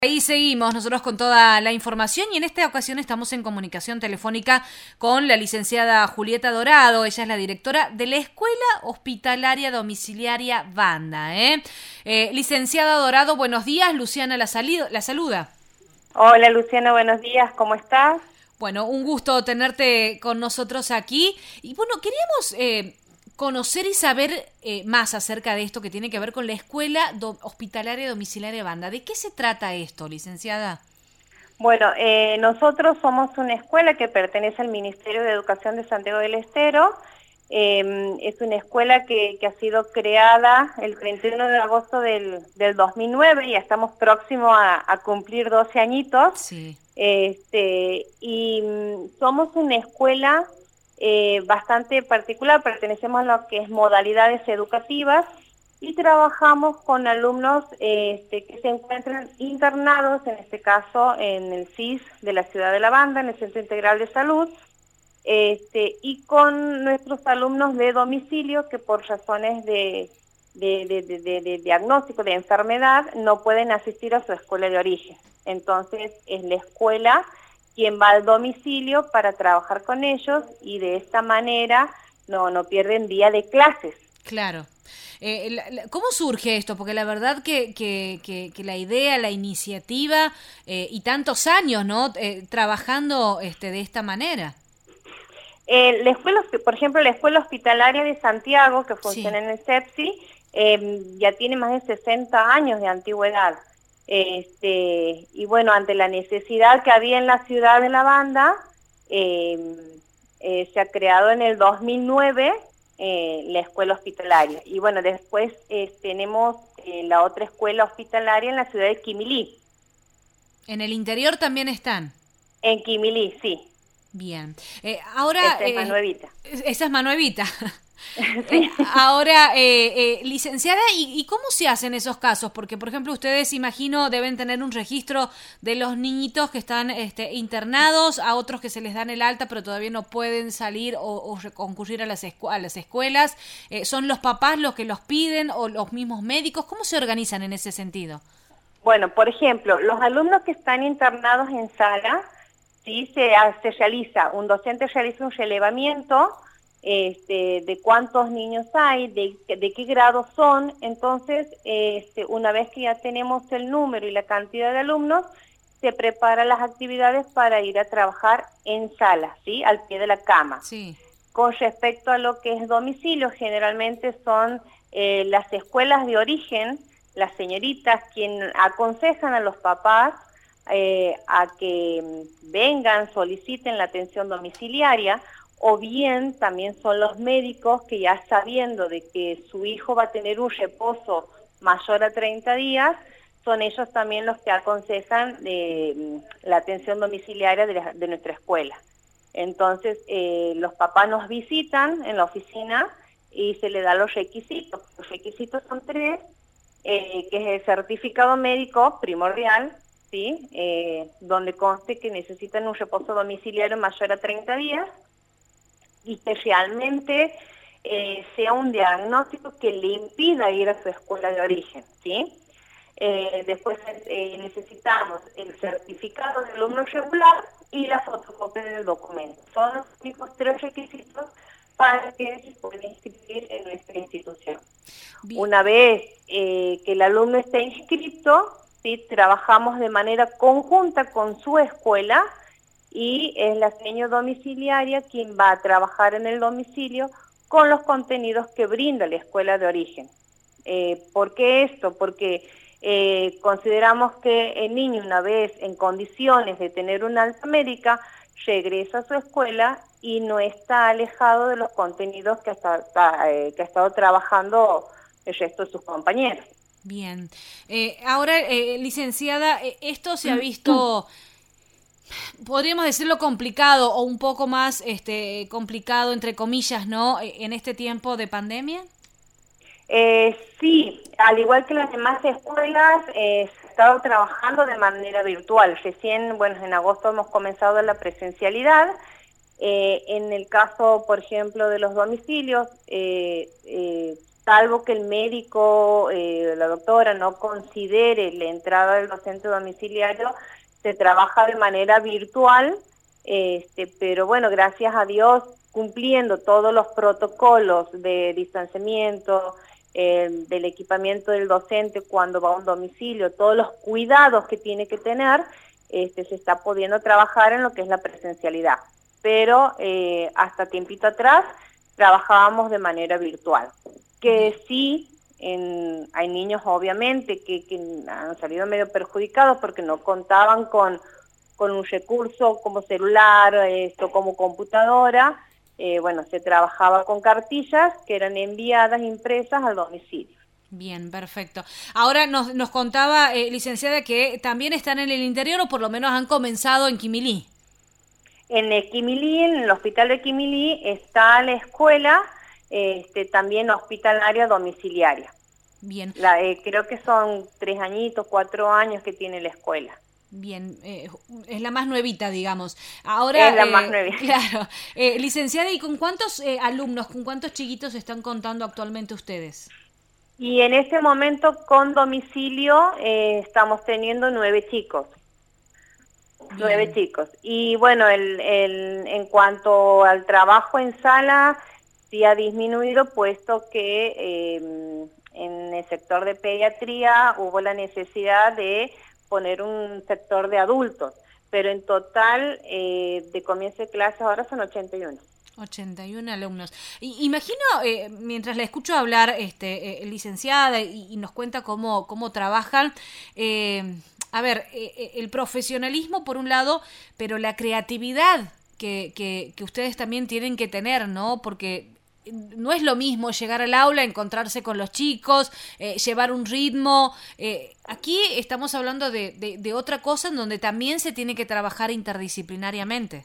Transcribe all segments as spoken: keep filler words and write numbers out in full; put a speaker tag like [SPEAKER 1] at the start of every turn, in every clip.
[SPEAKER 1] Ahí seguimos nosotros con toda la información y en esta ocasión estamos en comunicación telefónica con la licenciada Julieta Dorado. Ella es la directora de la Escuela Hospitalaria Domiciliaria Banda. ¿eh? Eh, licenciada Dorado, buenos días. Luciana la, salido, la saluda.
[SPEAKER 2] Hola Luciana, buenos días, ¿cómo estás?
[SPEAKER 1] Bueno, un gusto tenerte con nosotros aquí. Y bueno, queríamos eh, conocer y saber eh, más acerca de esto que tiene que ver con la Escuela Do- Hospitalaria Domiciliaria Banda. ¿De qué se trata esto, licenciada?
[SPEAKER 2] Bueno, eh, nosotros somos una escuela que pertenece al Ministerio de Educación de Santiago del Estero. Eh, es una escuela que, que ha sido creada el treinta y uno de agosto del, del dos mil nueve, ya estamos próximos a, a cumplir doce añitos.
[SPEAKER 1] Sí.
[SPEAKER 2] Este, y mm, somos una escuela eh, bastante particular, pertenecemos a lo que es modalidades educativas y trabajamos con alumnos este, que se encuentran internados, en este caso en el C I S de la Ciudad de La Banda, en el Centro Integral de Salud, este, y con nuestros alumnos de domicilio que por razones de, de, de, de, de, de diagnóstico de enfermedad no pueden asistir a su escuela de origen. Entonces es la escuela quien va al domicilio para trabajar con ellos y de esta manera no, no pierden día de clases.
[SPEAKER 1] Claro. Eh, la, la, ¿Cómo surge esto? Porque la verdad que, que, que, que la idea, la iniciativa eh, y tantos años, ¿no? Eh, trabajando este, de esta manera.
[SPEAKER 2] Eh, la escuela, por ejemplo, la Escuela Hospitalaria de Santiago, que
[SPEAKER 1] Sí.
[SPEAKER 2] funciona en el CEPSI, eh, ya tiene más de sesenta años de antigüedad. Este, y bueno, ante la necesidad que había en la ciudad de La Banda, eh, eh, se ha creado en el dos mil nueve eh, la escuela hospitalaria. Y bueno, después eh, tenemos eh, la otra escuela hospitalaria en la ciudad de Quimilí.
[SPEAKER 1] En el interior también están.
[SPEAKER 2] En Quimilí, sí.
[SPEAKER 1] Bien. Eh, ahora,
[SPEAKER 2] Esa es más
[SPEAKER 1] eh,
[SPEAKER 2] nuevita.
[SPEAKER 1] esa es Manuevita. Eh,
[SPEAKER 2] Sí.
[SPEAKER 1] ahora, eh, eh, licenciada, ¿y, ¿y cómo se hacen esos casos? Porque, por ejemplo, ustedes, imagino, deben tener un registro de los niñitos que están este, internados, a otros que se les dan el alta, pero todavía no pueden salir o, o concurrir a las, escu a las escuelas. Eh, ¿Son los papás los que los piden o los mismos médicos? ¿Cómo se organizan en ese sentido?
[SPEAKER 2] Bueno, por ejemplo, los alumnos que están internados en sala, sí, se, se realiza, un docente realiza un relevamiento este, de cuántos niños hay, de, de qué grado son. Entonces, este, una vez que ya tenemos el número y la cantidad de alumnos, se preparan las actividades para ir a trabajar en sala, ¿sí? Al pie de la cama.
[SPEAKER 1] Sí.
[SPEAKER 2] Con respecto a lo que es domicilio, generalmente son eh, las escuelas de origen, las señoritas quienes aconsejan a los papás eh, a que vengan, soliciten la atención domiciliaria, o bien también son los médicos que ya sabiendo de que su hijo va a tener un reposo mayor a treinta días, son ellos también los que aconsejan eh, la atención domiciliaria de, la, de nuestra escuela. Entonces, eh, los papás nos visitan en la oficina y se le da los requisitos. Los requisitos son tres, eh, que es el certificado médico primordial, ¿sí? Eh, donde conste que necesitan un reposo domiciliario mayor a treinta días y que realmente eh, sea un diagnóstico que le impida ir a su escuela de origen, ¿sí? Eh, después eh, necesitamos el certificado de alumno regular y la fotocopia del documento. Son los únicos tres requisitos para que se pueda inscribir en nuestra institución.
[SPEAKER 1] Bien.
[SPEAKER 2] Una vez eh, que el alumno esté inscrito, ¿sí? Trabajamos de manera conjunta con su escuela y es la seño domiciliaria quien va a trabajar en el domicilio con los contenidos que brinda la escuela de origen. Eh, ¿Por qué esto? Porque eh, consideramos que el niño, una vez en condiciones de tener una alta médica, regresa a su escuela y no está alejado de los contenidos que, hasta, eh, que ha estado trabajando el resto de sus compañeros.
[SPEAKER 1] Bien. Eh, ahora, eh, licenciada, eh, esto se ha visto, podríamos decirlo complicado o un poco más este, complicado, entre comillas, ¿no? En este tiempo de pandemia.
[SPEAKER 2] Eh, sí, al igual que las demás escuelas, eh, se ha estado trabajando de manera virtual. Recién, bueno, en agosto hemos comenzado la presencialidad. Eh, en el caso, por ejemplo, de los domicilios, eh, eh, salvo que el médico, eh, la doctora, no considere la entrada del docente domiciliario, se trabaja de manera virtual, este, pero bueno, gracias a Dios, cumpliendo todos los protocolos de distanciamiento, eh, del equipamiento del docente cuando va a un domicilio, todos los cuidados que tiene que tener, este, se está pudiendo trabajar en lo que es la presencialidad. Pero eh, hasta tiempito atrás trabajábamos de manera virtual. Que sí, en, hay niños obviamente que, que han salido medio perjudicados porque no contaban con, con un recurso como celular, esto como computadora. Eh, bueno, se trabajaba con cartillas que eran enviadas, impresas al domicilio.
[SPEAKER 1] Bien, perfecto. Ahora nos, nos contaba, eh, licenciada, que también están en el interior o por lo menos han comenzado en Quimilí.
[SPEAKER 2] En el Quimilí, en el hospital de Quimilí, está la escuela, este, también hospitalaria domiciliaria.
[SPEAKER 1] Bien.
[SPEAKER 2] La, eh, creo que son tres añitos, cuatro años que tiene la escuela.
[SPEAKER 1] Bien, eh, es la más nuevita, digamos. Ahora,
[SPEAKER 2] es la
[SPEAKER 1] eh,
[SPEAKER 2] más nuevita.
[SPEAKER 1] Claro. Eh, licenciada, ¿y con cuántos eh, alumnos, con cuántos chiquitos están contando actualmente ustedes?
[SPEAKER 2] Y en este momento, con domicilio, eh, estamos teniendo nueve chicos.
[SPEAKER 1] Bien.
[SPEAKER 2] Nueve chicos. Y bueno, el, el, en cuanto al trabajo en sala, sí ha disminuido, puesto que eh, en el sector de pediatría hubo la necesidad de poner un sector de adultos, pero en total eh, de comienzo de clases ahora son ochenta y uno.
[SPEAKER 1] ochenta y uno alumnos. Y, imagino, eh, mientras la escucho hablar, este, eh, licenciada, y, y nos cuenta cómo, cómo trabajan, eh, a ver, eh, el profesionalismo por un lado, pero la creatividad que, que, que ustedes también tienen que tener, ¿no? Porque no es lo mismo llegar al aula, encontrarse con los chicos, eh, llevar un ritmo. Eh, aquí estamos hablando de, de, de otra cosa en donde también se tiene que trabajar interdisciplinariamente.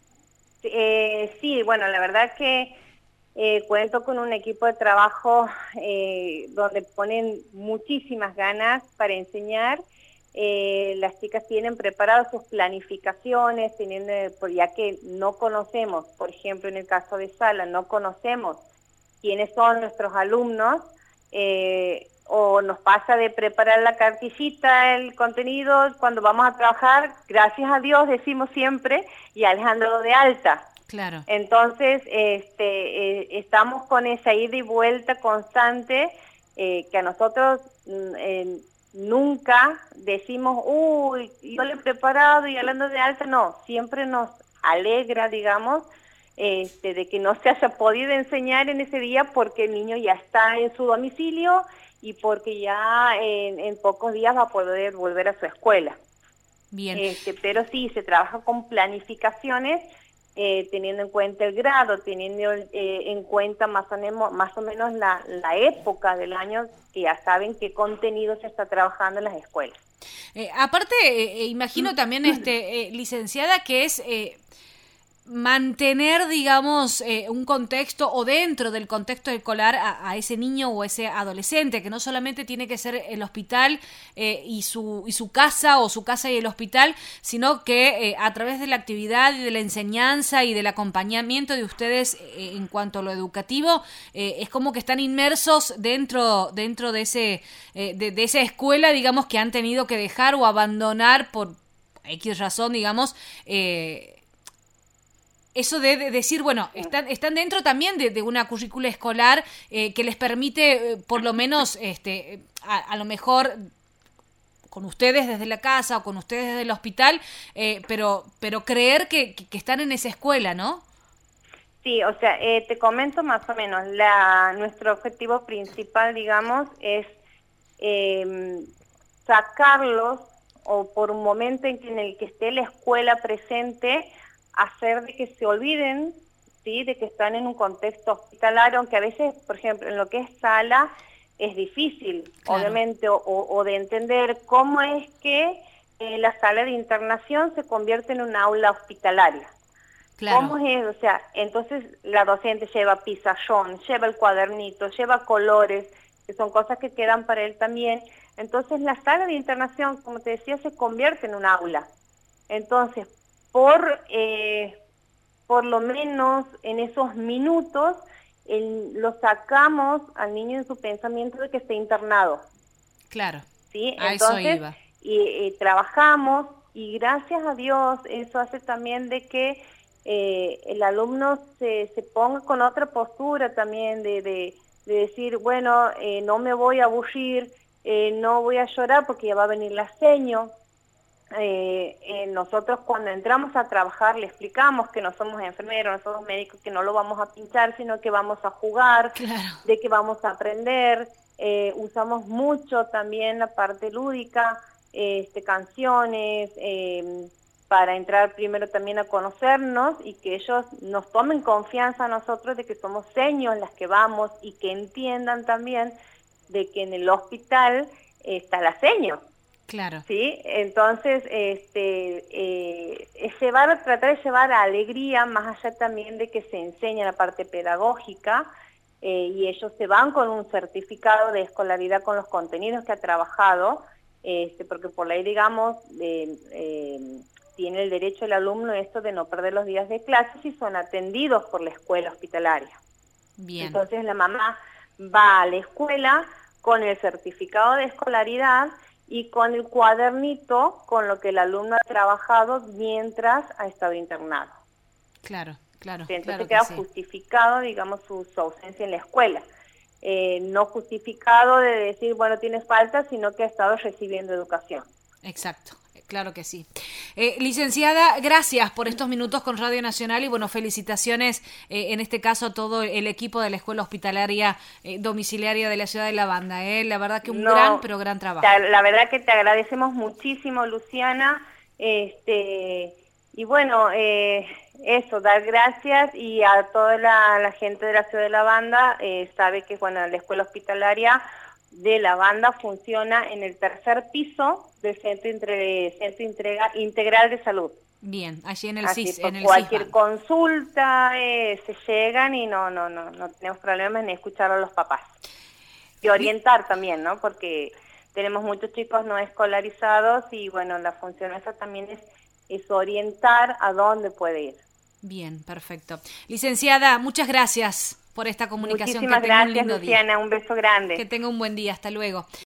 [SPEAKER 2] Eh, sí, bueno, la verdad que eh, cuento con un equipo de trabajo eh, donde ponen muchísimas ganas para enseñar. Eh, las chicas tienen preparadas sus planificaciones, teniendo, ya que no conocemos, por ejemplo en el caso de sala, no conocemos quiénes son nuestros alumnos, eh, o nos pasa de preparar la cartillita, el contenido, cuando vamos a trabajar, gracias a Dios decimos siempre, y Alejandro de alta.
[SPEAKER 1] Claro.
[SPEAKER 2] Entonces, este, eh, estamos con esa ida y vuelta constante, eh, que a nosotros eh, nunca decimos, uy, yo lo he preparado y hablando de alta, no, siempre nos alegra, digamos, este, de que no se haya podido enseñar en ese día porque el niño ya está en su domicilio y porque ya en, en pocos días va a poder volver a su escuela.
[SPEAKER 1] Bien.
[SPEAKER 2] Este, pero sí, se trabaja con planificaciones, eh, teniendo en cuenta el grado, teniendo eh, en cuenta más o menos, más o menos la, la época del año, que ya saben qué contenido se está trabajando en las escuelas.
[SPEAKER 1] Eh, aparte, eh, imagino también, este, eh, licenciada, que es... Eh, mantener, digamos, eh, un contexto o dentro del contexto escolar a, a ese niño o ese adolescente, que no solamente tiene que ser el hospital eh, y su y su casa o su casa y el hospital, sino que eh, a través de la actividad y de la enseñanza y del acompañamiento de ustedes eh, en cuanto a lo educativo, eh, es como que están inmersos dentro dentro de ese eh, de, de esa escuela, digamos, que han tenido que dejar o abandonar por X razón, digamos, eh, eso de, de decir, bueno, están, están dentro también de, de una currícula escolar eh, que les permite, eh, por lo menos, este, a, a lo mejor con ustedes desde la casa o con ustedes desde el hospital, eh, pero pero creer que, que, que están en esa escuela, ¿no?
[SPEAKER 2] Sí, o sea, eh, te comento más o menos, la, nuestro objetivo principal, digamos, es eh, sacarlos, o por un momento en, en el que esté la escuela presente, hacer de que se olviden, ¿sí?, de que están en un contexto hospitalario, aunque a veces, por ejemplo, en lo que es sala, es difícil, claro, obviamente, o, o de entender cómo es que eh, la sala de internación se convierte en un aula hospitalaria. Claro. ¿Cómo es? O sea, entonces la docente lleva pizarrón, lleva el cuadernito, lleva colores, que son cosas que quedan para él también. Entonces la sala de internación, como te decía, se convierte en un aula. Entonces, por, eh, por lo menos en esos minutos, el, lo sacamos al niño en su pensamiento de que esté internado.
[SPEAKER 1] Claro,
[SPEAKER 2] ¿Sí?
[SPEAKER 1] a
[SPEAKER 2] Entonces,
[SPEAKER 1] eso iba.
[SPEAKER 2] Y, y trabajamos y gracias a Dios eso hace también de que eh, el alumno se, se ponga con otra postura también de, de, de decir, bueno, eh, no me voy a aburrir, eh, no voy a llorar porque ya va a venir la seño. Eh, eh, nosotros cuando entramos a trabajar le explicamos que no somos enfermeros, no somos médicos, que no lo vamos a pinchar, sino que vamos a jugar,
[SPEAKER 1] Claro.
[SPEAKER 2] de que vamos a aprender. Eh, usamos mucho también la parte lúdica, este, canciones, eh, para entrar primero también a conocernos y que ellos nos tomen confianza a nosotros de que somos seños las que vamos y que entiendan también de que en el hospital eh, está la seño.
[SPEAKER 1] Claro.
[SPEAKER 2] Sí, entonces este, eh, es llevar, tratar de llevar alegría, más allá también de que se enseña la parte pedagógica, eh, y ellos se van con un certificado de escolaridad con los contenidos que ha trabajado, este, porque por ley, digamos, eh, eh, tiene el derecho el alumno esto de no perder los días de clases y son atendidos por la escuela hospitalaria.
[SPEAKER 1] Bien.
[SPEAKER 2] Entonces la mamá va a la escuela con el certificado de escolaridad y con el cuadernito con lo que el alumno ha trabajado mientras ha estado internado.
[SPEAKER 1] Claro, claro.
[SPEAKER 2] Entonces
[SPEAKER 1] claro
[SPEAKER 2] queda
[SPEAKER 1] sí.
[SPEAKER 2] justificado, digamos, su, su ausencia en la escuela. Eh, no justificado de decir, bueno, tienes falta, sino que ha estado recibiendo educación.
[SPEAKER 1] Exacto, claro que sí. Eh, licenciada, gracias por estos minutos con Radio Nacional y bueno, felicitaciones eh, en este caso a todo el equipo de la Escuela Hospitalaria eh, Domiciliaria de la Ciudad de La Banda. Eh. La verdad que un
[SPEAKER 2] No,
[SPEAKER 1] gran, pero gran trabajo.
[SPEAKER 2] Te, la verdad que te agradecemos muchísimo, Luciana. Este, y bueno, eh, eso, dar gracias y a toda la, la gente de la Ciudad de La Banda, eh, sabe que bueno, la Escuela Hospitalaria de La Banda funciona en el tercer piso del Centro, Entre, Centro Integra, Integral de Salud.
[SPEAKER 1] Bien, allí en el
[SPEAKER 2] Así,
[SPEAKER 1] C I S,
[SPEAKER 2] por
[SPEAKER 1] en el
[SPEAKER 2] cualquier
[SPEAKER 1] C I S
[SPEAKER 2] consulta eh, se llegan y no, no, no, no tenemos problemas en escuchar a los papás. Y orientar también, ¿no? Porque tenemos muchos chicos no escolarizados y bueno, la función esa también es, es orientar a dónde puede ir.
[SPEAKER 1] Bien, perfecto. Licenciada, muchas gracias por esta comunicación.
[SPEAKER 2] Muchísimas
[SPEAKER 1] que tenga
[SPEAKER 2] gracias,
[SPEAKER 1] un lindo
[SPEAKER 2] Luciana,
[SPEAKER 1] día.
[SPEAKER 2] un beso grande.
[SPEAKER 1] Que tenga un buen día, hasta luego.